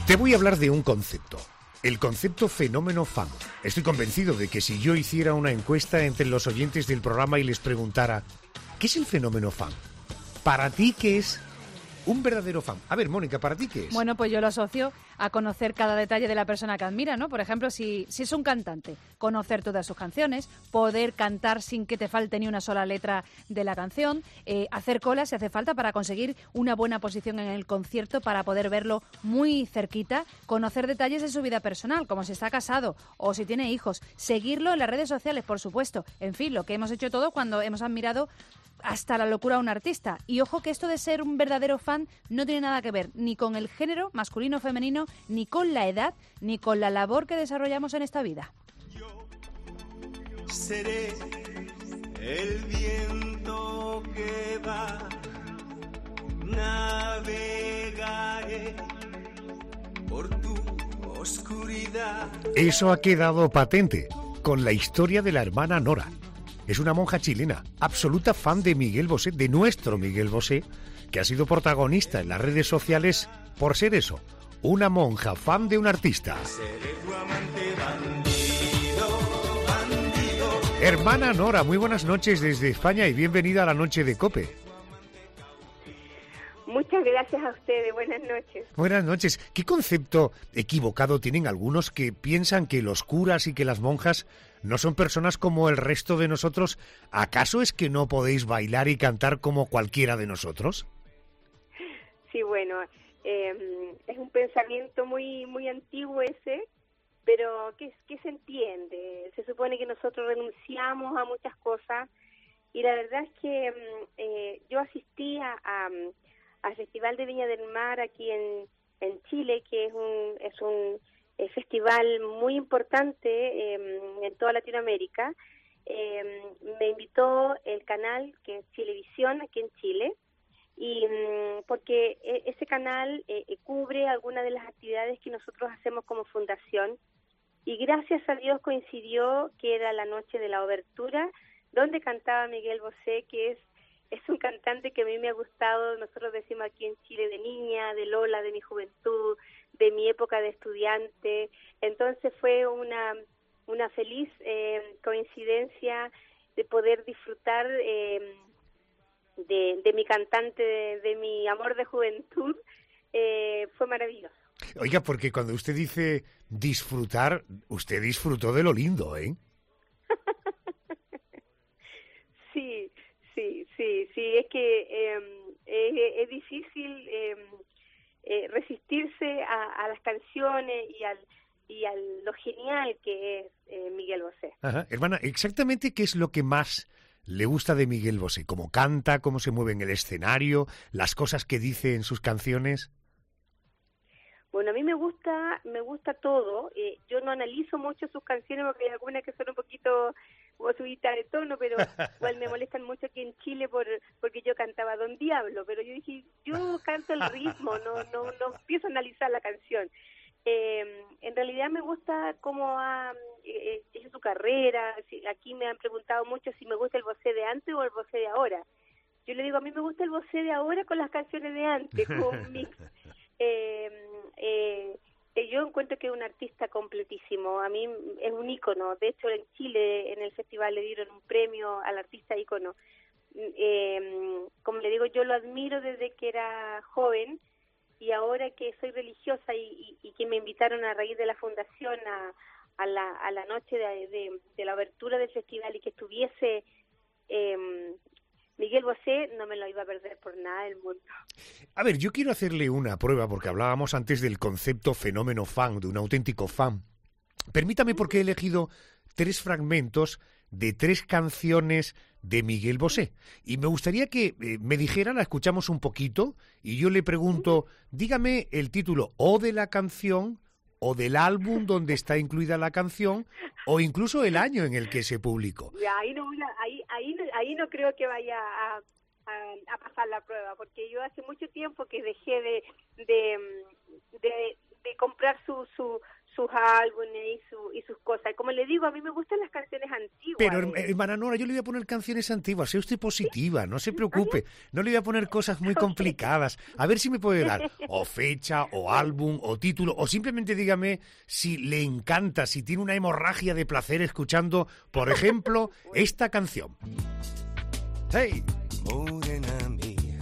Te voy a hablar de un concepto, el concepto fenómeno fan. Estoy convencido de que si yo hiciera una encuesta entre los oyentes del programa y les preguntara, ¿qué es el fenómeno fan? Para ti, ¿qué es un verdadero fan? A ver, Mónica, ¿para ti qué es? Bueno, pues yo lo asocio a conocer cada detalle de la persona que admira, ¿no? Por ejemplo, si es un cantante, conocer todas sus canciones, poder cantar sin que te falte ni una sola letra de la canción, hacer cola si hace falta para conseguir una buena posición en el concierto, para poder verlo muy cerquita, conocer detalles de su vida personal, como si está casado o si tiene hijos, seguirlo en las redes sociales, por supuesto. En fin, lo que hemos hecho todo cuando hemos admirado hasta la locura a un artista. Y ojo que esto de ser un verdadero fan no tiene nada que ver ni con el género masculino o femenino, ni con la edad, ni con la labor que desarrollamos en esta vida. Yo seré el viento que va, navegaré por tu oscuridad. Eso ha quedado patente con la historia de la hermana Nora. Es una monja chilena, absoluta fan de Miguel Bosé, de nuestro Miguel Bosé, que ha sido protagonista en las redes sociales por ser eso, una monja fan de un artista. Seré tu amante bandido, bandido. Hermana Nora, muy buenas noches desde España y bienvenida a la noche de COPE. Muchas gracias a ustedes, buenas noches. Buenas noches. ¿Qué concepto equivocado tienen algunos que piensan que los curas y que las monjas no son personas como el resto de nosotros? ¿Acaso es que no podéis bailar y cantar como cualquiera de nosotros? Sí, bueno, es un pensamiento muy antiguo ese, pero que se entiende. Se supone que nosotros renunciamos a muchas cosas y la verdad es que yo asistí al Festival de Viña del Mar aquí en Chile, que es un festival muy importante en toda Latinoamérica. Me invitó el canal que es Chilevisión aquí en Chile, y porque ese canal cubre algunas de las actividades que nosotros hacemos como fundación, y gracias a Dios coincidió que era la noche de la obertura, donde cantaba Miguel Bosé, que es un cantante que a mí me ha gustado. Nosotros decimos aquí en Chile de niña, de Lola, de mi juventud, de mi época de estudiante. Entonces fue una feliz coincidencia de poder disfrutar de mi cantante, de mi amor de juventud. Fue maravilloso. Oiga, porque cuando usted dice disfrutar, usted disfrutó de lo lindo, ¿eh? Sí, es que es difícil resistirse a las canciones y a lo genial que es Miguel Bosé. Ajá. Hermana, ¿exactamente qué es lo que más le gusta de Miguel Bosé? ¿Cómo canta, cómo se mueve en el escenario, las cosas que dice en sus canciones? Bueno, a mí me gusta todo. Yo no analizo mucho sus canciones porque hay algunas que son un poquito como subida de tono, pero igual me molestan mucho aquí en Chile porque yo cantaba Don Diablo, pero yo dije, yo canto el ritmo, no empiezo a analizar la canción. En realidad me gusta cómo ha hecho su carrera. Aquí me han preguntado mucho si me gusta el Bosé de antes o el Bosé de ahora. Yo le digo, a mí me gusta el Bosé de ahora con las canciones de antes, como un mix. Yo encuentro que es un artista completísimo. A mí es un ícono. De hecho, en Chile, en el festival, le dieron un premio al artista ícono. Como le digo, yo lo admiro desde que era joven, y ahora que soy religiosa y que me invitaron a raíz de la fundación a la noche de la abertura del festival, y que estuviese Miguel Bosé, no me lo iba a perder por nada del mundo. A ver, yo quiero hacerle una prueba, porque hablábamos antes del concepto fenómeno fan, de un auténtico fan. Permítame, porque he elegido 3 fragmentos de 3 canciones de Miguel Bosé. Y me gustaría que me dijera, la escuchamos un poquito, y yo le pregunto, dígame el título o de la canción, o del álbum donde está incluida la canción, o incluso el año en el que se publicó. Ahí no creo que vaya a pasar la prueba, porque yo hace mucho tiempo que dejé de comprar sus álbumes y sus cosas. Como le digo, a mí me gustan las canciones antiguas. Pero, hermana Nora, yo le voy a poner canciones antiguas. Sea usted positiva, no se preocupe. No le voy a poner cosas muy complicadas. A ver si me puede dar o fecha, o álbum, o título, o simplemente dígame si le encanta, si tiene una hemorragia de placer escuchando, por ejemplo, esta canción. ¡Hey! Morena mía,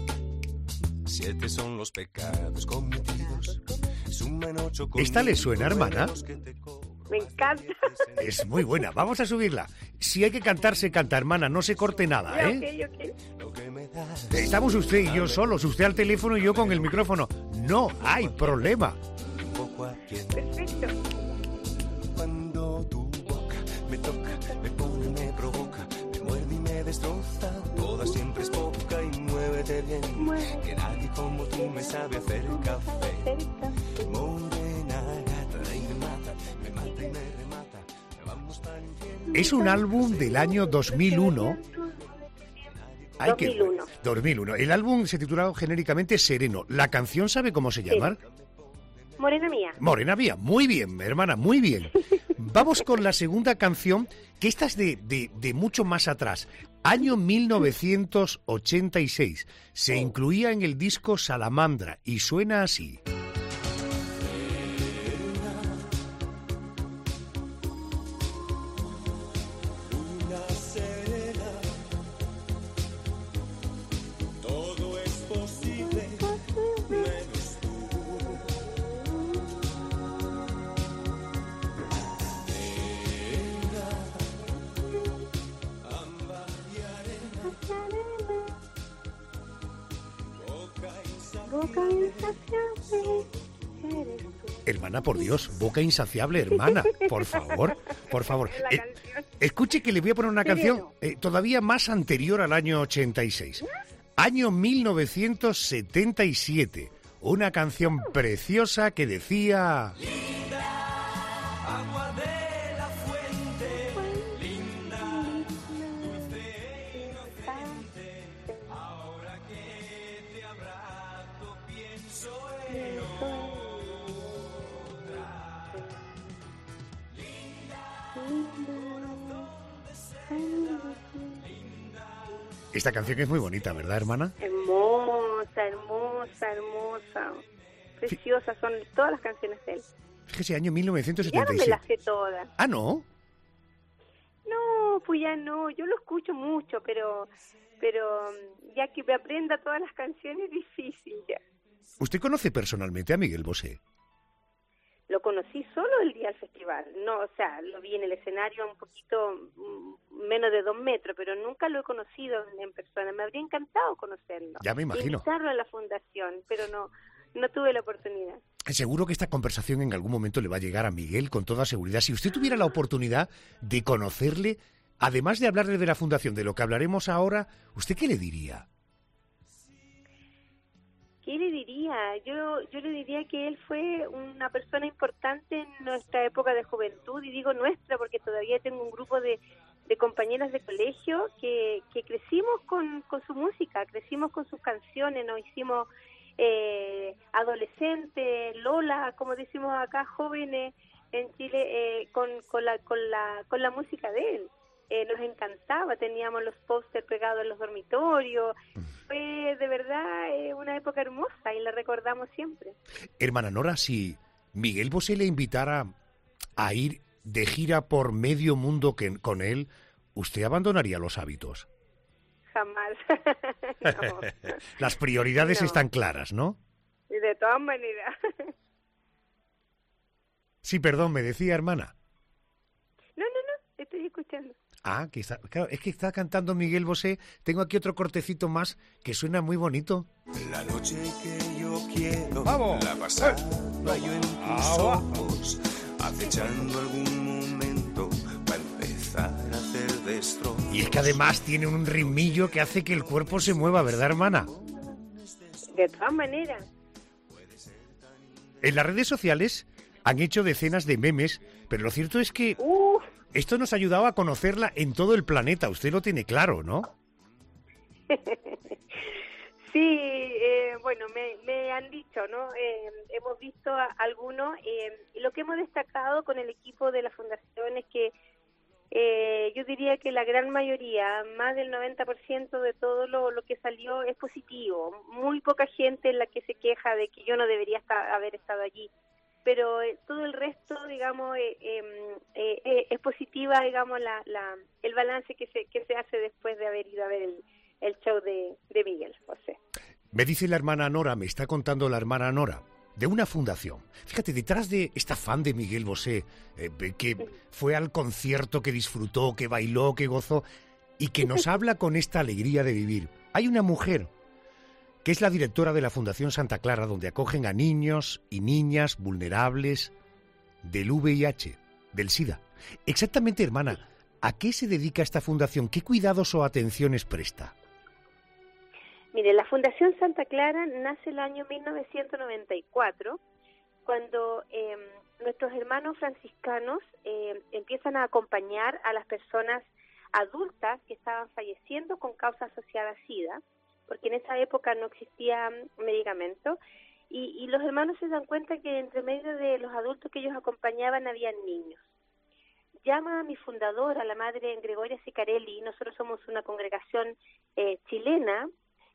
7 son los pecados cometidos. Suman 8 con ¿Esta le suena, hermana? Me encanta. Es muy buena, vamos a subirla. Si hay que cantar, se canta, hermana, no se corte nada, ¿eh? Ok. Lo que me das, Estamos usted y yo solos, usted al teléfono y yo con el micrófono. No hay problema. un poco a quien. Perfecto. Cuando tu boca me toca, me pone, me provoca, me muerde y me destroza. Toda siempre es poca y muévete bien. Que nadie como tú me sabe hacer el café. Morena gata y me mata y me remata. Me vamos para el infierno. Es un álbum del año 2001. Ay, 2001. 2001. El álbum se titulaba genéricamente Sereno. ¿La canción sabe cómo se llama? Morena mía. Morena Mía. Muy bien, hermana, muy bien. Vamos con la segunda canción, que esta es de mucho más atrás. Año 1986. Se incluía en el disco Salamandra y suena así. Luna serena, todo es posible, menos tú. Negra, ámbar y arena, boca insaciable. Hermana, por Dios, boca insaciable, hermana. Por favor, por favor. La canción. Escuche que le voy a poner una canción Sereno. todavía más anterior al año 86. Año 1977. Una canción preciosa que decía... Agua de la fuente, linda, dulce, inocente. Ahora que te abrazo, pienso en otra. Esta canción es muy bonita, ¿verdad, hermana? Hermosa, hermosa, hermosa. Preciosas son todas las canciones de él. Fíjese, año Ya no me 1977. las sé todas. Ah, ¿no? No, pues ya no. Yo lo escucho mucho, pero ya que me aprenda todas las canciones es difícil ya. ¿Usted conoce personalmente a Miguel Bosé? Lo conocí solo el día del festival. No, o sea, lo vi en el escenario un poquito menos de 2 metros, pero nunca lo he conocido en persona. Me habría encantado conocerlo. Ya me imagino. Invitarlo a la fundación, pero no tuve la oportunidad. Seguro que esta conversación en algún momento le va a llegar a Miguel con toda seguridad. Si usted tuviera la oportunidad de conocerle, además de hablarle de la fundación, de lo que hablaremos ahora, ¿usted qué le diría? ¿Qué le diría? Yo le diría que él fue una persona importante en nuestra época de juventud, y digo nuestra porque todavía tengo un grupo de compañeras de colegio que crecimos con su música, crecimos con sus canciones, nos hicimos adolescentes, Lola, como decimos acá, jóvenes en Chile, con la música de él. Nos encantaba, teníamos los pósters pegados en los dormitorios. Fue de verdad una época hermosa y la recordamos siempre. Hermana Nora, si Miguel Bosé le invitara a ir de gira por medio mundo con él, ¿usted abandonaría los hábitos? Jamás. No. Las prioridades No. están claras, ¿no? Y de todas maneras. Sí, perdón, me decía, hermana. No, estoy escuchando. Ah, claro, es que está cantando Miguel Bosé. Tengo aquí otro cortecito más que suena muy bonito. La noche que yo quiero, ¡Vamos! la pasada yo en tus ojos, acechando algún momento para empezar a hacer destrozos. Y es que además tiene un ritmillo que hace que el cuerpo se mueva, ¿verdad, hermana? De todas maneras. En las redes sociales han hecho decenas de memes, pero lo cierto es que esto nos ha ayudado a conocerla en todo el planeta. Usted lo tiene claro, ¿no? Sí, bueno, me han dicho, ¿no? Hemos visto a algunos, y lo que hemos destacado con el equipo de la Fundación es que yo diría que la gran mayoría, más del 90% de todo lo que salió es positivo. Muy poca gente es la que se queja de que yo no debería haber estado allí. Pero todo el resto, digamos, es positiva, digamos, el balance que se hace después de haber ido a ver el show de Miguel José. Me dice la hermana Nora, me está contando la hermana Nora, de una fundación. Fíjate, detrás de esta fan de Miguel Bosé, que fue al concierto, que disfrutó, que bailó, que gozó, y que nos habla con esta alegría de vivir, hay una mujer que es la directora de la Fundación Santa Clara, donde acogen a niños y niñas vulnerables del VIH, del SIDA. Exactamente, hermana, ¿a qué se dedica esta fundación? ¿Qué cuidados o atenciones presta? Mire, la Fundación Santa Clara nace el año 1994, cuando nuestros hermanos franciscanos empiezan a acompañar a las personas adultas que estaban falleciendo con causa asociada a SIDA, porque en esa época no existía medicamento, y los hermanos se dan cuenta que entre medio de los adultos que ellos acompañaban había niños. Llama a mi fundadora, la madre Gregoria Sicarelli, nosotros somos una congregación chilena,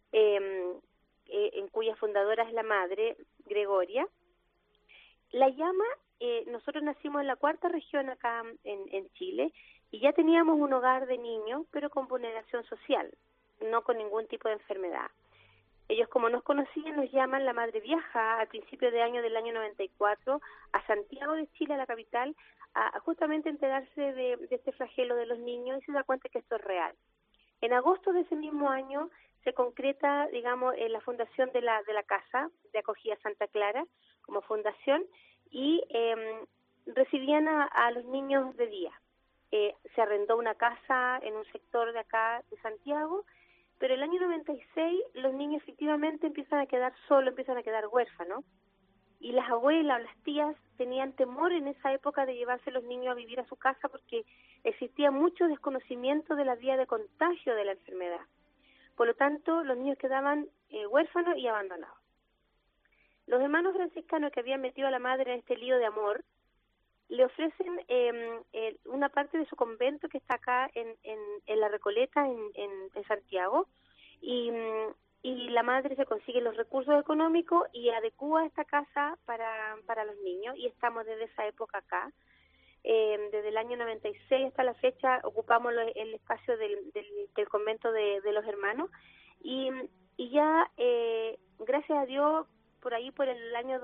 en cuya fundadora es la madre Gregoria, la llama. Nosotros nacimos en la 4ª región acá en Chile, y ya teníamos un hogar de niños, pero con vulneración social, no con ningún tipo de enfermedad. Ellos, como nos conocían, nos llaman, la madre viaja al principio de año del año 94 a Santiago de Chile, a la capital, a justamente enterarse de este flagelo de los niños, y se da cuenta que esto es real. En agosto de ese mismo año se concreta, digamos, la fundación de la Casa de Acogida Santa Clara como fundación, y recibían a los niños de día. Se arrendó una casa en un sector de acá de Santiago, pero el año 96 los niños efectivamente empiezan a quedar solos, empiezan a quedar huérfanos, y las abuelas o las tías tenían temor en esa época de llevarse los niños a vivir a su casa, porque existía mucho desconocimiento de la vía de contagio de la enfermedad. Por lo tanto, los niños quedaban huérfanos y abandonados. Los hermanos franciscanos, que habían metido a la madre en este lío de amor, le ofrecen una parte de su convento que está acá en La Recoleta, en Santiago, y la madre se consigue los recursos económicos y adecúa esta casa para los niños, y estamos desde esa época acá. Desde el año 96 hasta la fecha ocupamos el espacio del convento de los hermanos, y ya, gracias a Dios, por ahí por el año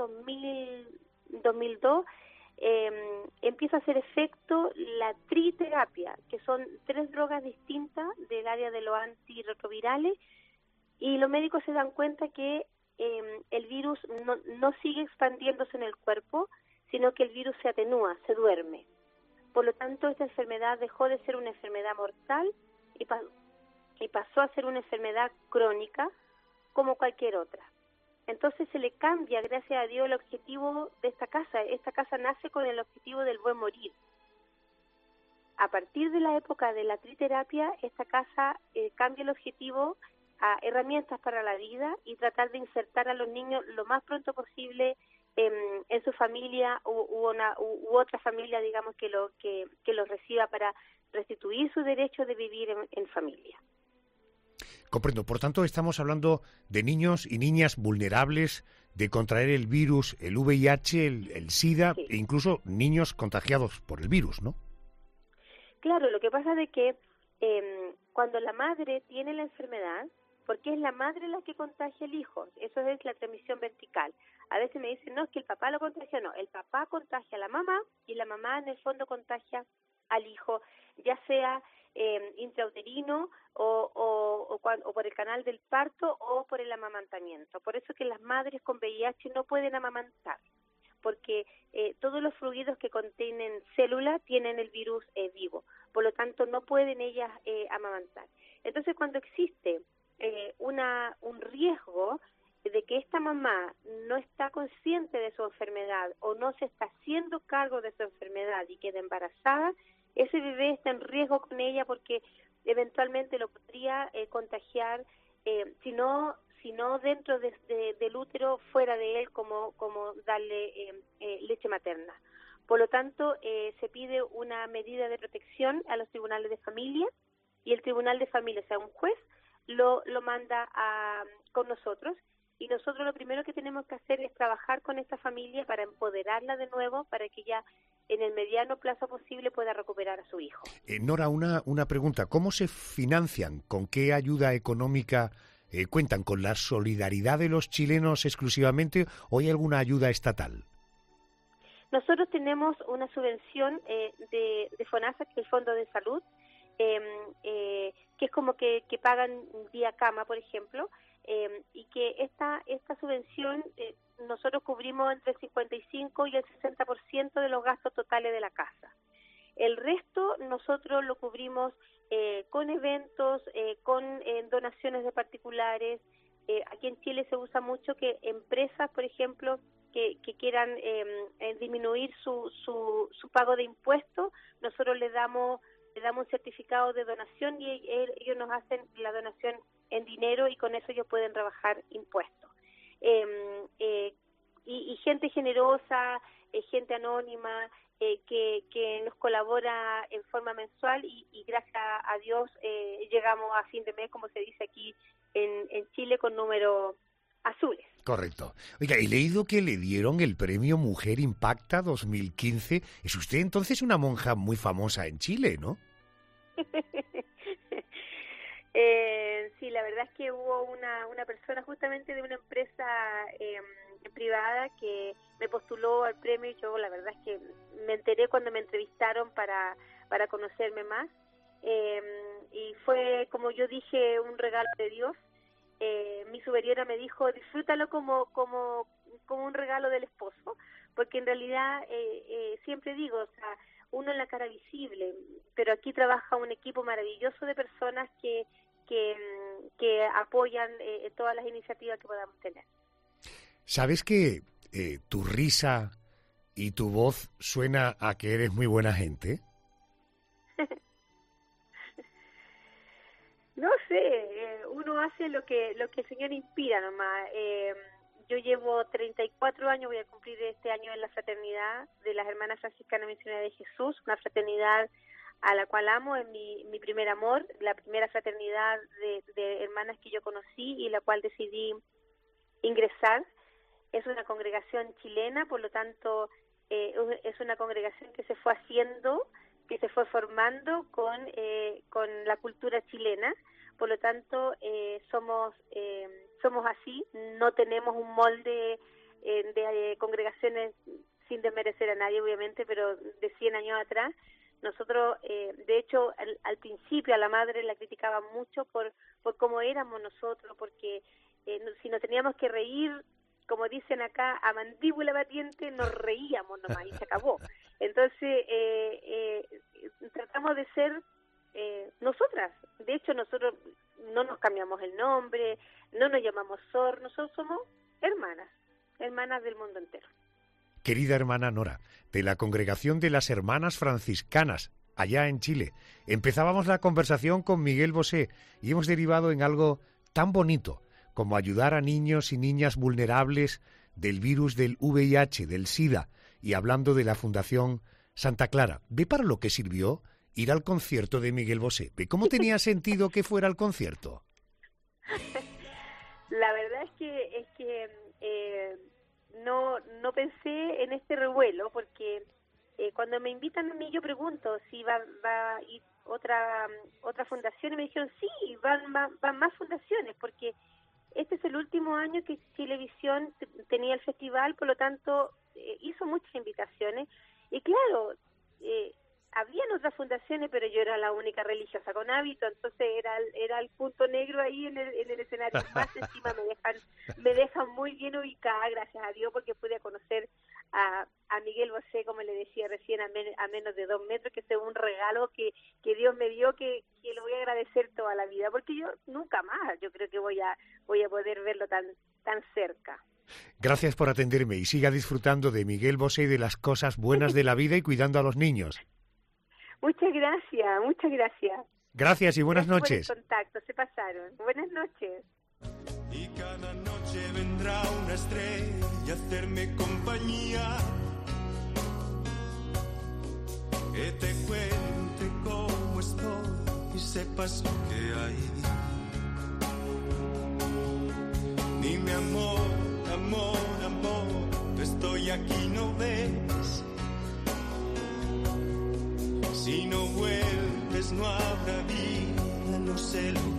2002, empieza a hacer efecto la triterapia, que son 3 drogas distintas del área de los antirretrovirales, y los médicos se dan cuenta que el virus no sigue expandiéndose en el cuerpo, sino que el virus se atenúa, se duerme. Por lo tanto, esta enfermedad dejó de ser una enfermedad mortal y pasó a ser una enfermedad crónica como cualquier otra. Entonces se le cambia, gracias a Dios, el objetivo de esta casa. Esta casa nace con el objetivo del buen morir. A partir de la época de la triterapia, esta casa cambia el objetivo a herramientas para la vida, y tratar de insertar a los niños lo más pronto posible en su familia u otra familia, digamos, que los reciba, para restituir su derecho de vivir en familia. Comprendo. Por tanto, estamos hablando de niños y niñas vulnerables de contraer el virus, el VIH, el SIDA, sí, e incluso niños contagiados por el virus, ¿no? Claro, lo que pasa es que cuando la madre tiene la enfermedad, porque es la madre la que contagia al hijo, eso es la transmisión vertical. A veces me dicen, no, es que el papá lo contagia. No, el papá contagia a la mamá, y la mamá en el fondo contagia al hijo, ya sea intrauterino o por el canal del parto o por el amamantamiento. Por eso que las madres con VIH no pueden amamantar, porque todos los fluidos que contienen células tienen el virus vivo, por lo tanto no pueden ellas amamantar. Entonces, cuando existe un riesgo de que esta mamá no está consciente de su enfermedad o no se está haciendo cargo de su enfermedad y queda embarazada, ese bebé está en riesgo con ella, porque eventualmente lo podría contagiar si si no dentro del útero, fuera de él, como darle leche materna. Por lo tanto, se pide una medida de protección a los tribunales de familia, y el tribunal de familia, o sea, un juez, lo manda con nosotros, y nosotros lo primero que tenemos que hacer es trabajar con esta familia para empoderarla de nuevo, para que ya en el mediano plazo posible pueda recuperar a su hijo. Nora, una pregunta. ¿Cómo se financian? ¿Con qué ayuda económica cuentan? ¿Con la solidaridad de los chilenos exclusivamente o hay alguna ayuda estatal? Nosotros tenemos una subvención de FONASA, que es el Fondo de Salud, que es como que pagan día cama, por ejemplo, y que esta subvención nosotros cubrimos entre el 55 y el 60% de los gastos totales de la casa. El resto nosotros lo cubrimos con eventos, con donaciones de particulares. Aquí en Chile se usa mucho que empresas, por ejemplo, que quieran disminuir su pago de impuestos, nosotros le damos un certificado de donación y ellos nos hacen la donación en dinero y con eso ellos pueden rebajar impuestos. Y gente generosa, gente anónima, que nos colabora en forma mensual y gracias a Dios llegamos a fin de mes, como se dice aquí en Chile, con números azules. Correcto. Oiga, he leído que le dieron el premio Mujer Impacta 2015. Es usted entonces una monja muy famosa en Chile, ¿no? Sí, la verdad es que hubo una persona justamente de una empresa privada que me postuló al premio y yo la verdad es que me enteré cuando me entrevistaron para conocerme más. Y fue, como yo dije, un regalo de Dios. Mi superiora me dijo, disfrútalo como un regalo del esposo, porque en realidad siempre digo, o sea, uno en la cara visible, pero aquí trabaja un equipo maravilloso de personas que apoyan todas las iniciativas que podamos tener. ¿Sabes que tu risa y tu voz suena a que eres muy buena gente? No sé, uno hace lo que el Señor inspira nomás. Yo llevo 34 años, voy a cumplir este año en la fraternidad de las Hermanas Franciscanas Misioneras de Jesús, una fraternidad a la cual amo, es mi primer amor, la primera fraternidad de hermanas que yo conocí y la cual decidí ingresar. Es una congregación chilena, por lo tanto es una congregación que se fue haciendo, que se fue formando con la cultura chilena. Por lo tanto, somos así, no tenemos un molde de congregaciones, sin desmerecer a nadie obviamente, pero de 100 años atrás. Nosotros, de hecho, al principio a la madre la criticaban mucho por cómo éramos nosotros, porque si nos teníamos que reír, como dicen acá, a mandíbula batiente, nos reíamos nomás y se acabó. Entonces, tratamos de ser nosotras. De hecho, nosotros no nos cambiamos el nombre, no nos llamamos Sor, nosotros somos hermanas del mundo entero. Querida hermana Nora, de la Congregación de las Hermanas Franciscanas, allá en Chile, empezábamos la conversación con Miguel Bosé y hemos derivado en algo tan bonito como ayudar a niños y niñas vulnerables del virus del VIH, del SIDA, y hablando de la Fundación Santa Clara. ¿Ve para lo que sirvió ir al concierto de Miguel Bosé? ¿Ve cómo tenía sentido que fuera al concierto? La verdad es que no pensé en este revuelo, porque cuando me invitan a mí yo pregunto si va a ir otra fundación y me dijeron sí, van más fundaciones, porque este es el último año que Chilevisión tenía el festival, por lo tanto hizo muchas invitaciones y claro, habían otras fundaciones, pero yo era la única religiosa con hábito, entonces era el punto negro ahí en el escenario. Más encima me dejan muy bien ubicada, gracias a Dios, porque pude conocer a Miguel Bosé, como le decía recién, a menos de 2 metros, que es un regalo que Dios me dio, que lo voy a agradecer toda la vida, porque yo nunca más, yo creo que voy a poder verlo tan cerca. Gracias por atenderme y siga disfrutando de Miguel Bosé y de las cosas buenas de la vida y cuidando a los niños. Muchas gracias, muchas gracias. Gracias y buenas noches. Por el contacto, se pasaron. Buenas noches. Y cada noche vendrá una estrella a hacerme compañía, que te cuente cómo estoy y sepas lo que hay. Dime amor, amor, amor, estoy aquí, ¿no ves? Si no vuelves no habrá vida, no sé lo